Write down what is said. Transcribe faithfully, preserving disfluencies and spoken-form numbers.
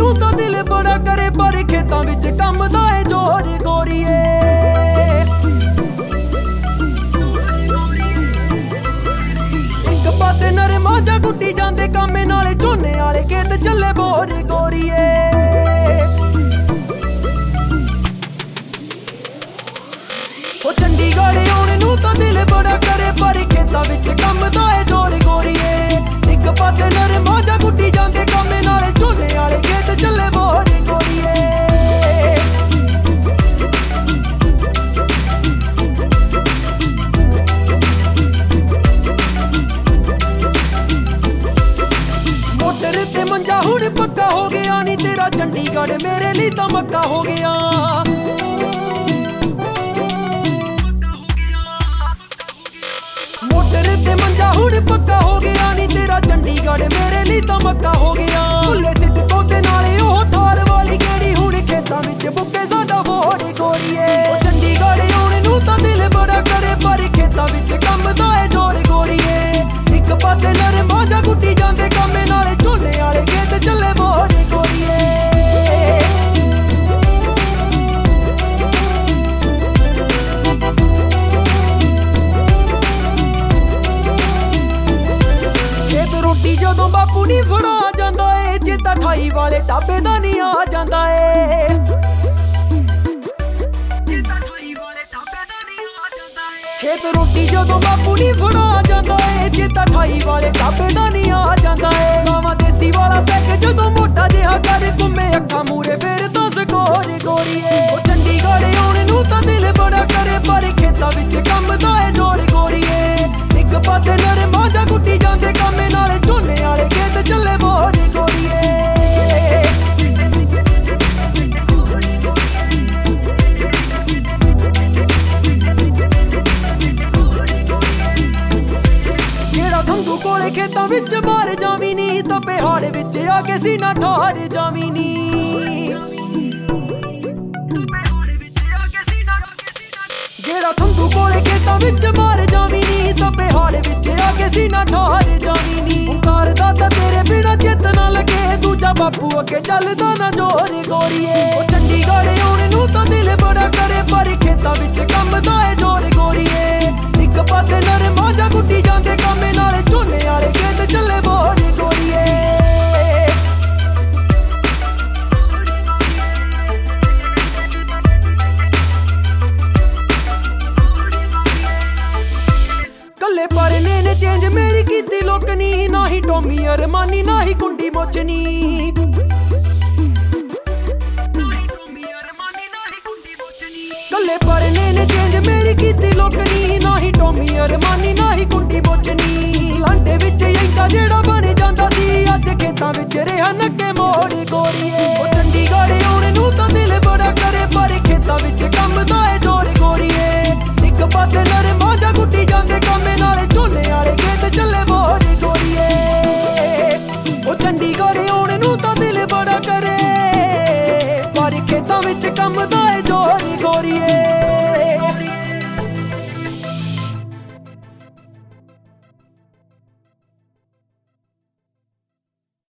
ਨੂੰ ਤਾਂ ਦਿਲ ਬੜਾ ਕਰੇ ਪਰ ਖੇਤਾਂ ਵਿੱਚ ਕੰਮ ਦਾ ਏ ਜ਼ੋਰ ਗੋਰੀਏ। ਇੱਕ ਪਾਸੇ ਨਰਮਾ ਜਾ ਗੁੱਡੀ ਜਾਂਦੇ ਕਾਮੇ ਨਾਲੇ ਝੋਨੇ ਵਾਲੇ ਖੇਤ ਚੱਲੇ ਬੋਰ ਗੋਰੀਏ। ਉਹ ਚੰਡੀਗੜ੍ਹ ਆਉਣ ਨੂੰ ਤਾਂ ਦਿਲ ਬੜਾ ਕਰੇ ਪਰ ਖੇਤਾਂ ਵਿੱਚ ਕੰਮ ਦਾ ਏ ਜ਼ੋਰ ਗੋਰੀਏ। ਇੱਕ ਪਾਸੇ ਨਰਮਾ ਜਾ ਗੁੱਡੀ ਜਾਂਦੇ ਕਾਮੇ ਨਾਲੇ ਝੋਨੇ ਵਾਲੇ ਖੇਤ ਚੱਲੇ ਬੋਰ ਗੋਰੀਏ। ਮੋਟਰ ਤੇ ਮੰਜਾ ਹੁਣ ਪੱਕਾ ਹੋ ਗਿਆ ਨੀ ਤੇਰਾ ਚੰਡੀਗੜ੍ਹ ਮੇਰੇ ਲਈ ਤਾਂ ਮੱਕਾ ਹੋ ਗਿਆ। ਮੋਟਰ ਤੇ ਮੰਜਾ ਹੁਣ ਪੱਕਾ ਹੋ ਗਿਆ ਨੀ ਤੇਰਾ ਚੰਡੀਗੜ੍ਹ ਮੇਰੇ ਲਈ ਤਾਂ ਮੱਕਾ ਹੋ ਗਿਆ। ਭੁੱਲੇ ਸਿੱਟ ਤੋਤੇ ਨਾਲੇ ਉਹ ਥਾਰ ਵਾਲੀ ਗੇੜੀ ਹੁਣ ਖੇਤਾਂ ਵਿੱਚ ਬੁੱਕੇ ਸਾਡਾ ਵੋੜ ਗੋਰੀਏ। ਉਹ ਚੰਡੀਗੜ੍ਹ ਆਉਣ ਨੂੰ ਤਾਂ ਦਿਲ ਬੜਾ ਕਰੇ ਪਰ ਖੇਤਾਂ ਵਿੱਚ ਕੰਮ ਦਾ ਏ ਜ਼ੋਰ ਗੋਰੀਏ। ਇੱਕ ਪਾਸੇ ਨਰਮਾ ਜਾ ਗੁੱਡੀ ਜਾਂਦੇ ਕਾਮੇ ਨਾਲੇ ਝੋਨੇ ਵਾਲੇ ਖੇਤ ਚੱਲੇ ਬੋਰ ਗੋਰੀਏ। ਰੋਟੀ ਜਦੋਂ ਬਾਪੂ ਨੀ ਫੜਾ ਜਾਂਦਾ ਏ ਚੇਤਾ ਠਾਈ ਵਾਲੇ ਢਾਬੇ ਦਾ ਨੀ ਆ ਜਾਂਦਾ ਏ। ਚੇਤਾ ਠਾਈ ਵਾਲੇ ਢਾਬੇ ਦਾ ਨੀ ਆ ਜਾਂਦਾ ਏ। ਖੇਤ ਰੋਟੀ ਜਦੋਂ ਬਾਪੂ ਨੀ ਫੜਾ ਜਾਂਦਾ ਏ ਚੇਤਾ ਠਾਈ ਵਾਲੇ ਢਾਬੇ ਦਾ ਨੀ ਆ ਜਾਂਦਾ ਏ। ਮਾਵਾ ਦੇਸੀ ਵਾਲਾ ਪੈਕ ਜਦੋਂ ਮੋਟਾ ਜਿਹਾ ਕਰ ਘੁੰਮੇ ਅੱਖਾਂ ਮੂਰੇ ਫੇਰ ਤਾਂ ਸਕੋਰ ਗੋਰੀਏ। ਉਹ ਚੰਡੀਗੜ੍ਹ ਆਉਣ ਨੂੰ ਤਾਂ ਦਿਲ ਬੜਾ ਕਰੇ ਪਰ ਖੇਤਾਂ ਵਿੱਚ ਕੰਮ ਦਾ ਏ ਜ਼ੋਰ ਗੋਰੀਏ। ਇੱਕ ਪਾਸੇ ਨਰਮਾ ਜਾ ਗੁੱਡੀ ਜਾਂਦੇ ਕਾਮੇ ਨਾਲੇ ਝੋਨੇ ਵਾਲੇ ਖੇਤ ਚੱਲੇ ਬੋਰ ਗੋਰੀਏ। ਜਿਹੜਾ ਸੰਧੂ ਕੋਲੇ ਖੇਤਾਂ ਵਿੱਚ ਮਾਰ ਜਾਵੀਂ ਨੀ ਤਾਂ ਪਿਹਾੜ ਵਿੱਚ ਆ ਕੇ ਸੀਨਾ ਠਾਰ ਜਾਵੀਂ ਨੀ। ਜਿਹੜਾ ਸੰਧੂ ਕੋਲੇ ਖੇਤਾਂ ਵਿੱਚ ਮਾਰ ਜਾਵੀਂ ਨੀ ਤਾਂ ਪਿਹਾੜ ਵਿੱਚ ਆ ਕੇ ਸੀਨਾ ਠਾਰ ਜਾਵੀਂ ਨੀ। ਓਂਕਾਰ ਦਾ ਤਾਂ ਤੇਰੇ ਬਿਨਾਂ ਚਿੱਤ ਨਾ ਲੱਗੇ ਦੂਜਾ ਬਾਪੂ ਅੱਗੇ ਚੱਲਦਾ ਨਾ ਜ਼ੋਰ ਗੋਰੀਏ। ਉਹ ਚੰਡੀਗੜ੍ਹ ਆਉਣ ਨੂੰ ਤਾਂ ਦਿਲ ਬੜਾ ਕਰੇ ਪਰ ਖੇਤਾਂ ਵਿੱਚ ਕੰਮ ਦਾ ਏ ਜ਼ੋਰ ਗੋਰੀਏ। ਇੱਕ ਪਾਸੇ ਨਰਮਾ ਜਾ ਗੁੱਡੀ ਜਾਂਦੇ ਕਾਮੇ ਨਾਲੇ ਝੋਨੇ ਵਾਲੇ ਖੇਤ ਚੱਲੇ ਬੋਰ ਗੋਰੀਏ। ਕੱਲੇ ਪਰਨੇ ਨੇ ਚੇਂਜ ਮੇਰੀ ਕੀਤੀ ਲੋਕਨੀ ਨਾ ਹੀ ਟੋਮੀ ਅਰਮਾਨੀ ਨਾ ਹੀ ਕੁੰਡੀ ਮੋਚਨੀ। ਕੱਲੇ ਪਰਨੇ ਨੇ ਚੇਂਜ ਮੇਰੀ ਕੀਤੀ ਲੋਕਨੀ ਨਾ ਹੀ ਟੋਮੀ ਅਰਮਾਨੀ ਨਾ ਹੀ ਕੁੰਡੀ ਮੋਚਨੀ। ਲਾਂਡੇ ਵਿੱਚ ਐਂਦਾ ਜਿਹੜਾ ਬਣ ਜਾਂਦਾ ਸੀ ਅੱਜ ਖੇਤਾਂ ਵਿੱਚ ਰਿਹਾ ਨੱਕੇ ਮੋੜ ਗੋਰੀਏ। ਉਹ ਚੰਡੀਗੜ੍ਹ ਆਉਣ ਨੂੰ ਤਾਂ ਦਿਲ ਬੜਾ ਕਰੇ ਪਰ ਖੇਤਾਂ ਵਿੱਚ ਕੰਮ ਦਾ ਏ ਜ਼ੋਰ ਗੋਰੀਏ। ਇੱਕ ਪਾਸੇ ਨਰਮਾ ਜਾ ਗੁੱਡੀ ਜਾਂਦੇ ਕਾਮੇ ਨਾਲੇ ਝੋਨੇ ਵਾਲੇ ਖੇਤ ਚੱਲੇ ਬੋਰ ਗੋਰੀਏ। ਉਹ ਚੰਡੀਗੜ੍ਹ ਆਉਣ ਨੂੰ ਤਾਂ ਦਿਲ ਬੜਾ ਕਰੇ ਪਰ ਖੇਤਾਂ ਵਿੱਚ ਕੰਮ ਦਾ ਏ ਜ਼ੋਰ ਗੋਰੀਏ।